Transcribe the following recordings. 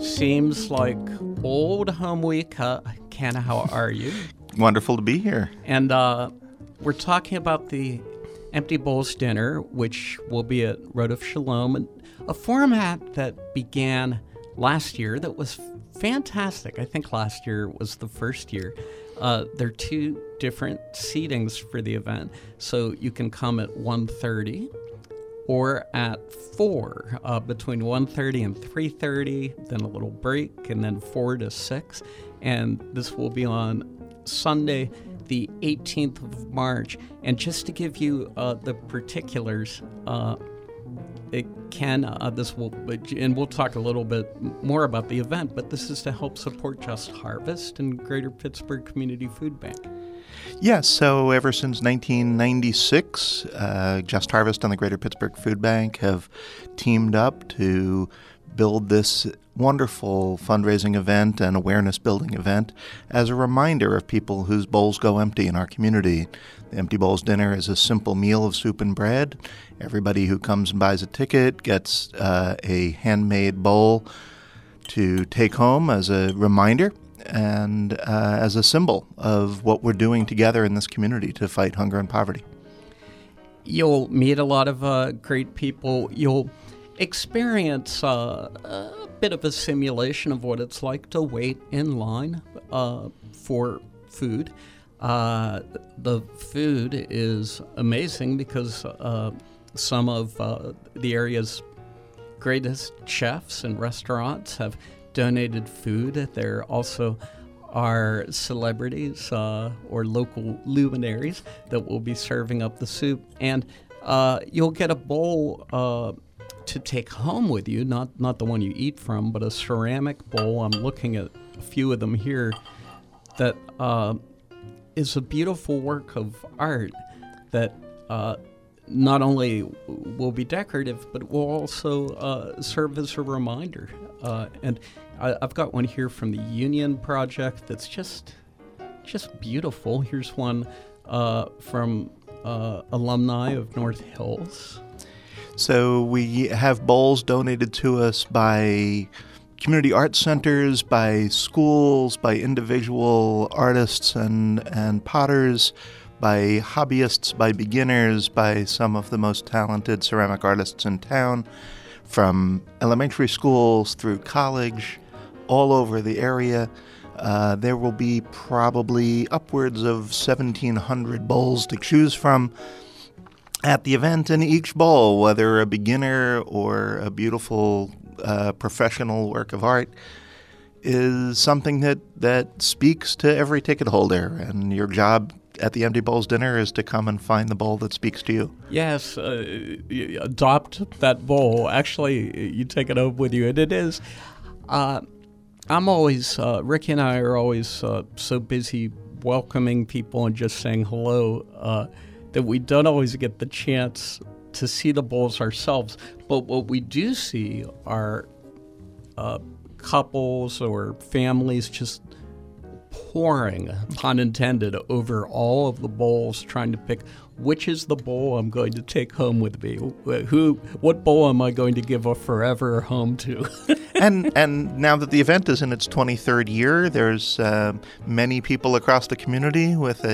Seems like old home week. Ken, how are you? Wonderful to be here. And we're talking about the Empty Bowls Dinner, which will be at Road of Shalom, a format that began last year that was fantastic. I think last year was the first year. There are two different seatings for the event, so you can come at 1:30 or at 4, between 1:30 and 3:30, then a little break, and then 4 to 6. And this will be on Sunday, the 18th of March. And just to give you the particulars, and we'll talk a little bit more about the event, but this is to help support Just Harvest and Greater Pittsburgh Community Food Bank. Yes, so ever since 1996, Just Harvest and the Greater Pittsburgh Food Bank have teamed up to build this wonderful fundraising event and awareness-building event as a reminder of people whose bowls go empty in our community. The Empty Bowls Dinner is a simple meal of soup and bread. Everybody who comes and buys a ticket gets a handmade bowl to take home as a reminder and as a symbol of what we're doing together in this community to fight hunger and poverty. You'll meet a lot of great people. You'll experience a bit of a simulation of what it's like to wait in line for food. The food is amazing because some of the area's greatest chefs and restaurants have donated food. There also are celebrities or local luminaries that will be serving up the soup. And you'll get a bowl to take home with you, not the one you eat from, but a ceramic bowl. I'm looking at a few of them here that is a beautiful work of art that not only will be decorative, but will also serve as a reminder. And I've got one here from the Union Project that's just beautiful. Here's one from alumni of North Hills. So we have bowls donated to us by community art centers, by schools, by individual artists and potters, by hobbyists, by beginners, by some of the most talented ceramic artists in town, from elementary schools through college, all over the area. There will be probably upwards of 1,700 bowls to choose from at the event, and each bowl, whether a beginner or a beautiful professional work of art, is something that speaks to every ticket holder. And your job at the Empty Bowls Dinner is to come and find the bowl that speaks to you. Yes, adopt that bowl. Actually, you take it home with you, and it is. I'm always, Ricky and I are always so busy welcoming people and just saying hello that we don't always get the chance to see the bowls ourselves. But what we do see are couples or families just poring, pun intended, over all of the bowls, trying to pick which is the bowl I'm going to take home with me. What bowl am I going to give a forever home to? And now that the event is in its 23rd year, there's many people across the community with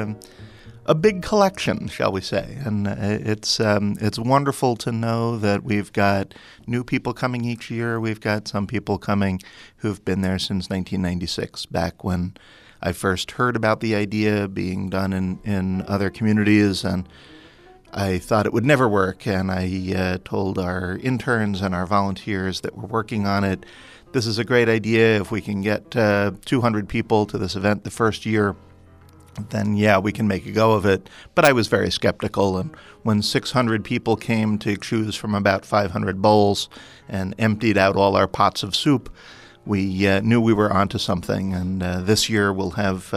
a big collection, shall we say. And it's wonderful to know that we've got new people coming each year. We've got some people coming who've been there since 1996, back when I first heard about the idea being done in other communities, and I thought it would never work. And I told our interns and our volunteers that were working on it, this is a great idea. If we can get 200 people to this event the first year, then yeah, we can make a go of it. But I was very skeptical, and when 600 people came to choose from about 500 bowls and emptied out all our pots of soup, we knew we were onto something. And this year we'll have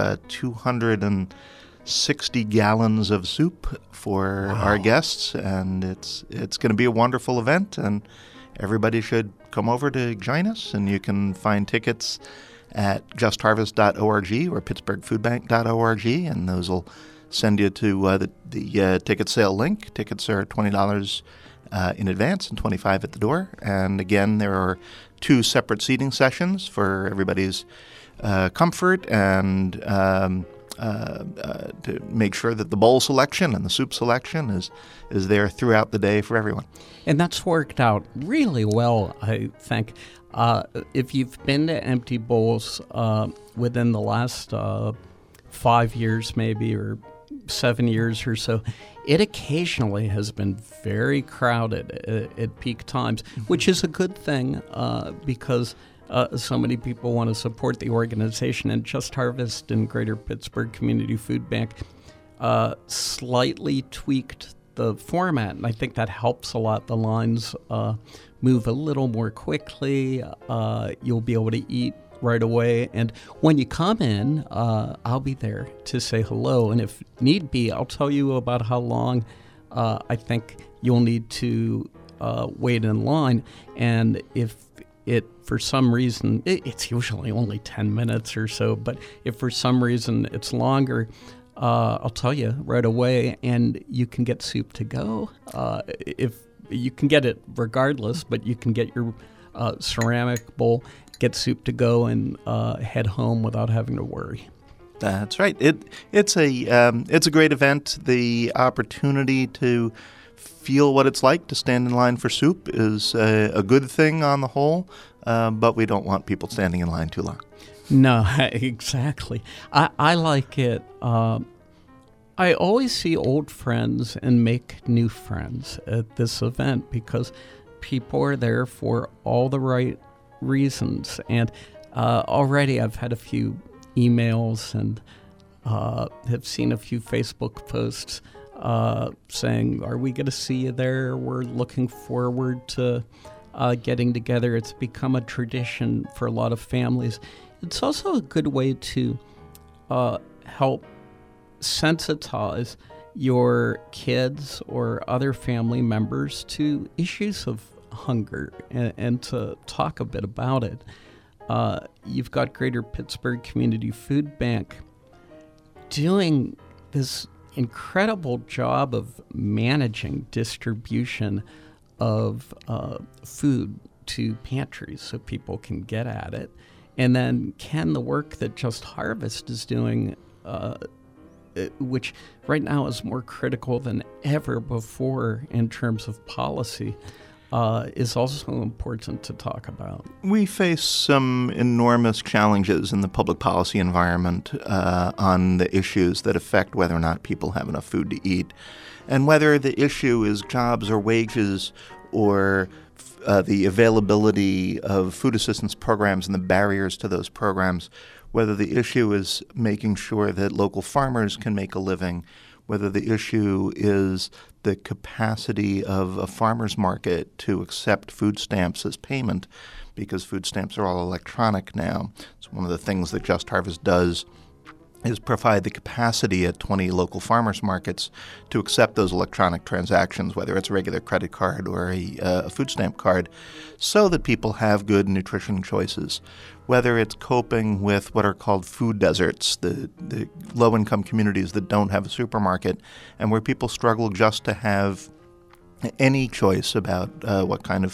260 gallons of soup for our guests, and it's going to be a wonderful event, and everybody should come over to join us. And you can find tickets at justharvest.org or pittsburghfoodbank.org, and those will send you to the ticket sale link. Tickets are $20 in advance and 25 at the door. And again, there are 2 separate seating sessions for everybody's comfort and to make sure that the bowl selection and the soup selection is there throughout the day for everyone. And that's worked out really well, I think. If you've been to Empty Bowls within the last 5 years maybe, or 7 years or so, it occasionally has been very crowded at peak times, which is a good thing because so many people want to support the organization. And Just Harvest and Greater Pittsburgh Community Food Bank slightly tweaked the format, and I think that helps a lot. The lines move a little more quickly. You'll be able to eat right away, and when you come in, I'll be there to say hello, and if need be, I'll tell you about how long I think you'll need to wait in line. And if it, for some reason, it's usually only 10 minutes or so, but if for some reason it's longer, I'll tell you right away, and you can get soup to go. If you can get it regardless, but you can get your ceramic bowl, get soup to go, and head home without having to worry. That's right. It's a great event. The opportunity to feel what it's like to stand in line for soup is a good thing on the whole, but we don't want people standing in line too long. No, exactly. I like it. I always see old friends and make new friends at this event because people are there for all the right reasons. And already I've had a few emails and have seen a few Facebook posts saying, are we going to see you there? We're looking forward to getting together. It's become a tradition for a lot of families. It's also a good way to help sensitize your kids or other family members to issues of hunger and to talk a bit about it. You've got Greater Pittsburgh Community Food Bank doing this incredible job of managing distribution of food to pantries so people can get at it. And then Ken, the work that Just Harvest is doing, which right now is more critical than ever before in terms of policy, is also important to talk about. We face some enormous challenges in the public policy environment on the issues that affect whether or not people have enough food to eat. And whether the issue is jobs or wages or the availability of food assistance programs and the barriers to those programs, whether the issue is making sure that local farmers can make a living, whether the issue is the capacity of a farmer's market to accept food stamps as payment, because food stamps are all electronic now. So one of the things that Just Harvest does is provide the capacity at 20 local farmers markets to accept those electronic transactions, whether it's a regular credit card or a food stamp card, so that people have good nutrition choices. Whether it's coping with what are called food deserts, the low-income communities that don't have a supermarket, and where people struggle just to have any choice about what kind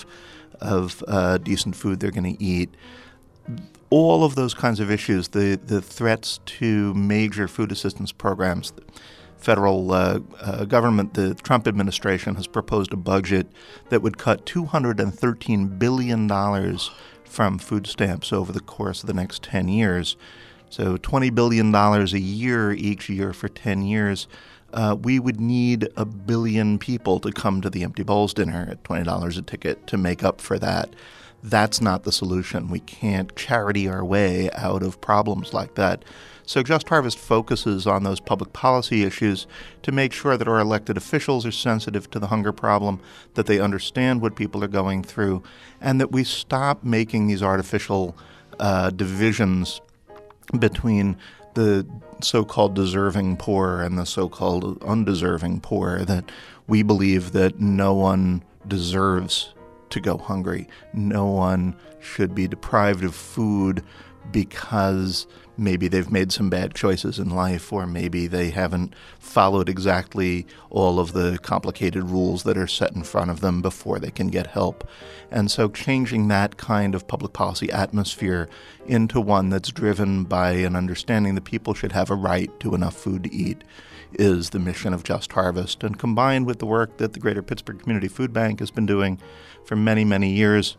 of decent food they're going to eat. All of those kinds of issues, the threats to major food assistance programs, the federal government, the Trump administration has proposed a budget that would cut $213 billion from food stamps over the course of the next 10 years. So $20 billion a year each year for 10 years. We would need 1 billion people to come to the Empty Bowls dinner at $20 a ticket to make up for that. That's not the solution. We can't charity our way out of problems like that. So Just Harvest focuses on those public policy issues to make sure that our elected officials are sensitive to the hunger problem, that they understand what people are going through, and that we stop making these artificial divisions between the so-called deserving poor and the so-called undeserving poor, that we believe that no one deserves to go hungry. No one should be deprived of food because maybe they've made some bad choices in life, or maybe they haven't followed exactly all of the complicated rules that are set in front of them before they can get help. And so changing that kind of public policy atmosphere into one that's driven by an understanding that people should have a right to enough food to eat is the mission of Just Harvest. And combined with the work that the Greater Pittsburgh Community Food Bank has been doing for many, many years,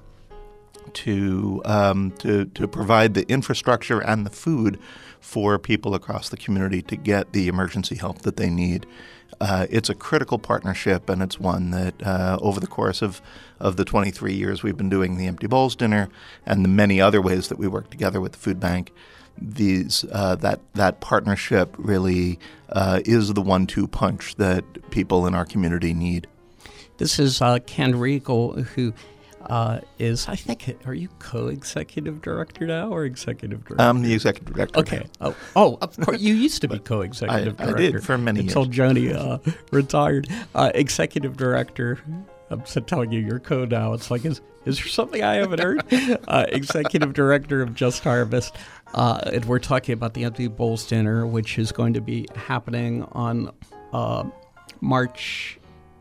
to provide the infrastructure and the food for people across the community to get the emergency help that they need. It's a critical partnership, and it's one that over the course of the 23 years we've been doing the Empty Bowls Dinner and the many other ways that we work together with the food bank, that partnership really is the 1-2 punch that people in our community need. This is Ken Riegel, who is, I think, are you co-executive director now or executive director? I'm the executive director. Okay. Oh, of course. You used to be co-executive director. I did for many years. Until Joni retired. Executive director. I'm telling you, you're co now. It's like, is there something I haven't heard? Executive director of Just Harvest. And we're talking about the Empty Bowls Dinner, which is going to be happening on March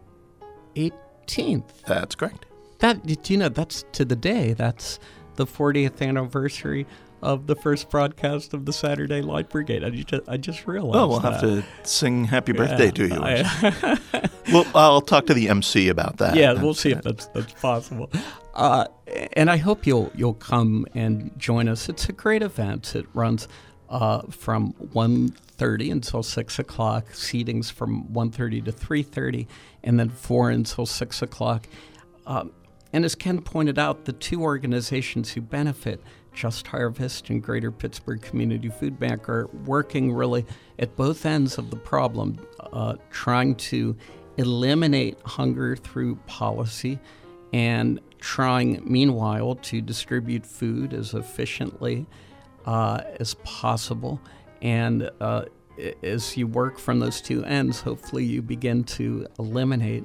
18th. That's correct. That's to the day. That's the 40th anniversary of the first broadcast of the Saturday Light Brigade. I just realized. Oh, we'll have to sing happy birthday to you. Well, I'll talk to the MC about that. Yeah, we'll see if that's possible. And I hope you'll come and join us. It's a great event. It runs from 1:30 until 6 o'clock. Seating's from 1:30 to 3:30, and then 4 until 6 o'clock. And as Ken pointed out, the two organizations who benefit, Just Harvest and Greater Pittsburgh Community Food Bank, are working really at both ends of the problem, trying to eliminate hunger through policy and trying, meanwhile, to distribute food as efficiently as possible. And as you work from those two ends, hopefully you begin to eliminate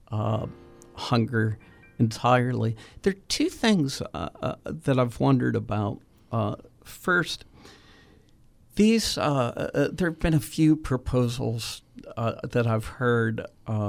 hunger entirely. There are two things that I've wondered about. First, there have been a few proposals that I've heard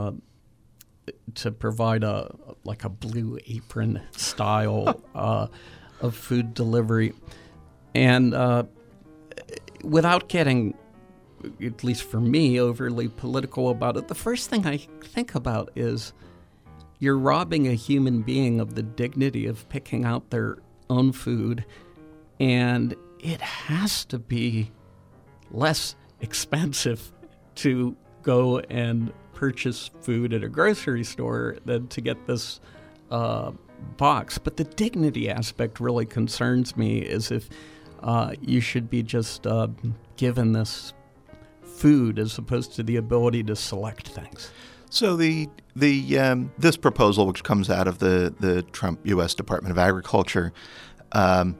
to provide a Blue Apron style of food delivery, and without getting, at least for me, overly political about it, the first thing I think about is you're robbing a human being of the dignity of picking out their own food, and it has to be less expensive to go and purchase food at a grocery store than to get this box. But the dignity aspect really concerns me, as if you should be just given this food as opposed to the ability to select things. So this proposal, which comes out of the Trump U.S. Department of Agriculture, Jim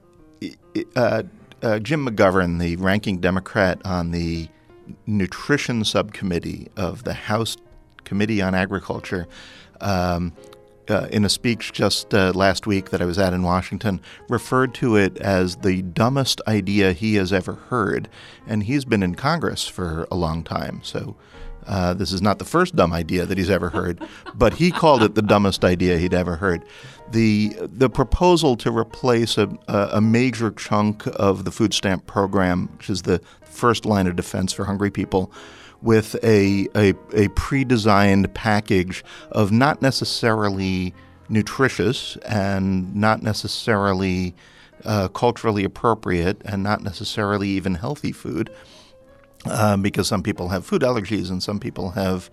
McGovern, the ranking Democrat on the Nutrition Subcommittee of the House Committee on Agriculture, in a speech just last week that I was at in Washington, referred to it as the dumbest idea he has ever heard. And he's been in Congress for a long time, so this is not the first dumb idea that he's ever heard, but he called it the dumbest idea he'd ever heard. The proposal to replace a major chunk of the food stamp program, which is the first line of defense for hungry people, with a pre-designed package of not necessarily nutritious and not necessarily culturally appropriate and not necessarily even healthy food, because some people have food allergies and some people have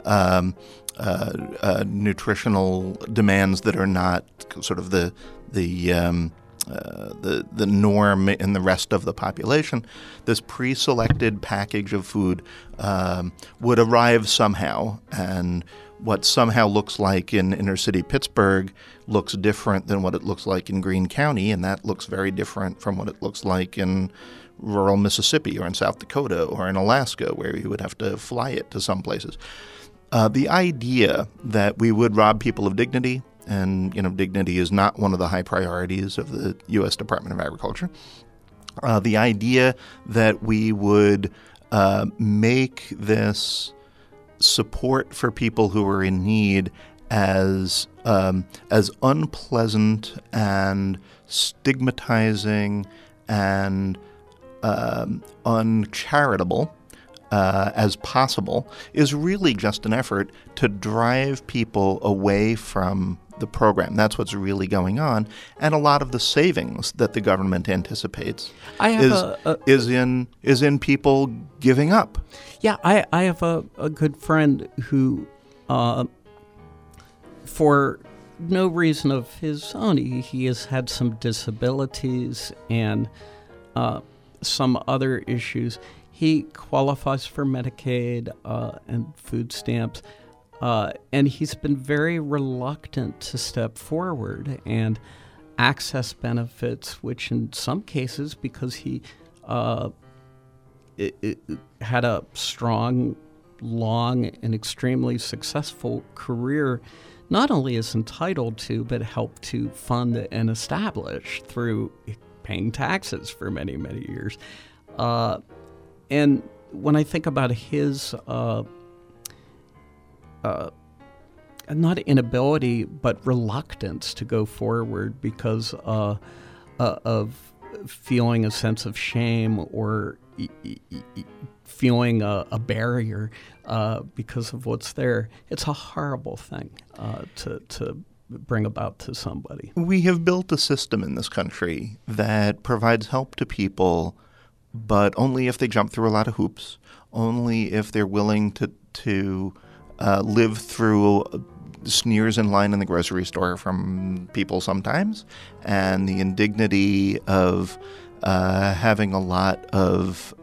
nutritional demands that are not sort of the norm in the rest of the population. This pre-selected package of food would arrive somehow, and what somehow looks like in inner city Pittsburgh looks different than what it looks like in Greene County, and that looks very different from what it looks like in rural Mississippi or in South Dakota or in Alaska, where you would have to fly it to some places. The idea that we would rob people of dignity, and dignity is not one of the high priorities of the U.S. Department of Agriculture, The idea that we would make this support for people who are in need as unpleasant and stigmatizing and uncharitable as possible is really just an effort to drive people away from the program. That's what's really going on. And a lot of the savings that the government anticipates is in people giving up. Yeah, I have a good friend who, for no reason of his own, he has had some disabilities and some other issues. He qualifies for Medicaid and food stamps. And he's been very reluctant to step forward and access benefits, which in some cases, because he had a strong, long, and extremely successful career, not only is entitled to, but helped to fund and establish through paying taxes for many, many years. And when I think about his not inability, but reluctance to go forward because of feeling a sense of shame or feeling a barrier because of what's there. It's a horrible thing to bring about to somebody. We have built a system in this country that provides help to people, but only if they jump through a lot of hoops, only if they're willing to live through sneers in line in the grocery store from people sometimes, and the indignity of having a lot of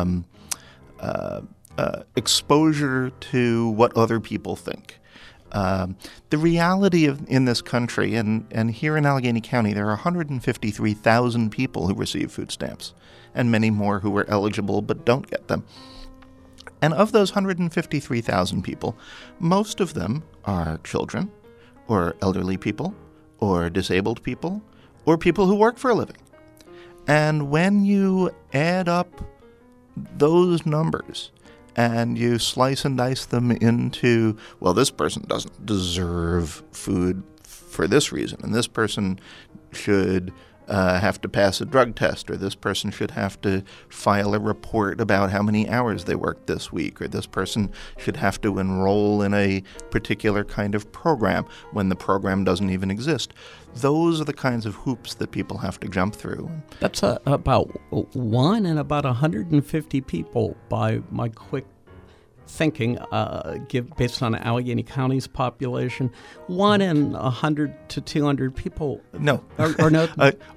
exposure to what other people think. The reality in this country, and here in Allegheny County, there are 153,000 people who receive food stamps, and many more who are eligible but don't get them. And of those 153,000 people, most of them are children, or elderly people, or disabled people, or people who work for a living. And when you add up those numbers and you slice and dice them into, well, this person doesn't deserve food for this reason, and this person should have to pass a drug test, or this person should have to file a report about how many hours they worked this week, or this person should have to enroll in a particular kind of program when the program doesn't even exist. Those are the kinds of hoops that people have to jump through. That's about 1 in about 150 people by my quick thinking, based on Allegheny County's population. 1 in 100 to 200 people. No. Or no?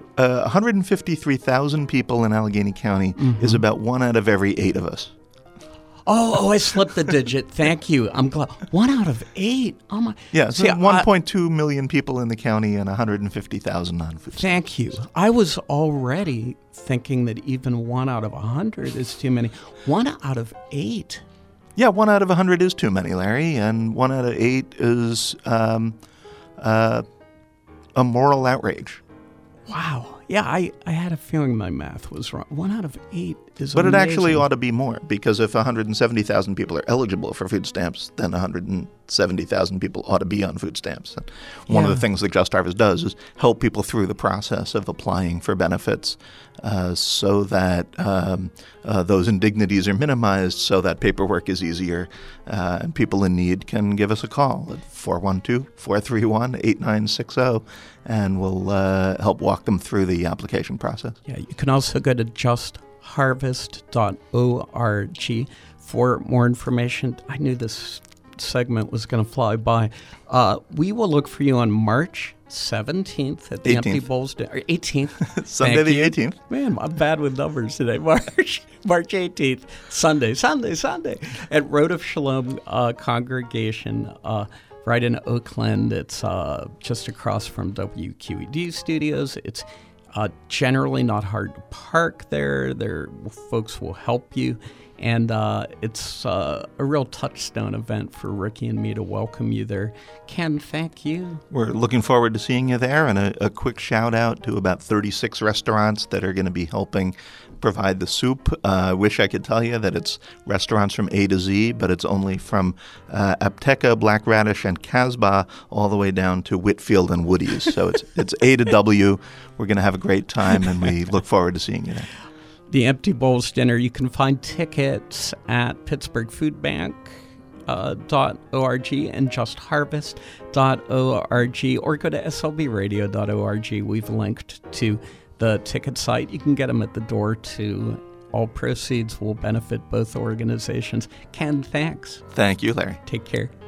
153,000 people in Allegheny County is about 1 out of every 8 of us. Oh, I slipped the digit. Thank you. I'm glad. 1 out of 8. Oh my. Yeah, so 1.2 million people in the county and 150,000 on food stamps. Thank you. I was already thinking that even 1 out of 100 is too many. 1 out of 8. Yeah, 1 out of 100 is too many, Larry, and 1 out of 8 is a moral outrage. Wow. Yeah, I had a feeling my math was wrong. 1 out of 8 is But amazing. It actually ought to be more, because if 170,000 people are eligible for food stamps, then 170,000 people ought to be on food stamps. And one of the things that Just Harvest does is help people through the process of applying for benefits so that those indignities are minimized, so that paperwork is easier, and people in need can give us a call at 412-431-8960, and we'll help walk them through the application process. Yeah, you can also go to justharvest.org for more information. I knew this segment was going to fly by. We will look for you on March 17th at the 18th. Empty Bowls Dinner. 18th. Sunday the 18th. Man, I'm bad with numbers today. March 18th. Sunday. At Road of Shalom Congregation, right in Oakland. It's just across from WQED Studios. It's Generally not hard to park there. Folks will help you. And it's a real touchstone event for Ricky and me to welcome you there. Ken, thank you. We're looking forward to seeing you there, and a quick shout out to about 36 restaurants that are going to be helping provide the soup. I wish I could tell you that it's restaurants from A to Z, but it's only from Apteca, Black Radish, and Casbah all the way down to Whitfield and Woody's. So it's A to W. We're going to have a great time, and we look forward to seeing you there. The Empty Bowls Dinner, you can find tickets at pittsburghfoodbank.org and justharvest.org, or go to slbradio.org. We've linked to the ticket site. You can get them at the door too. All proceeds will benefit both organizations. Ken, thanks. Thank you, Larry. Take care.